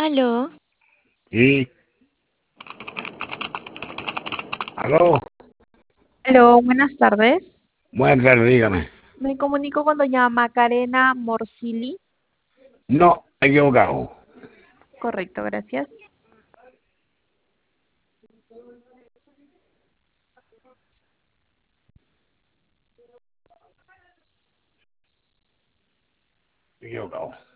Aló, Y, aló, Aló, buenas tardes. buenas tardes, dígame. Me comunico con doña Macarena Morsili. No, equivocado. Correcto, gracias. Equivocado.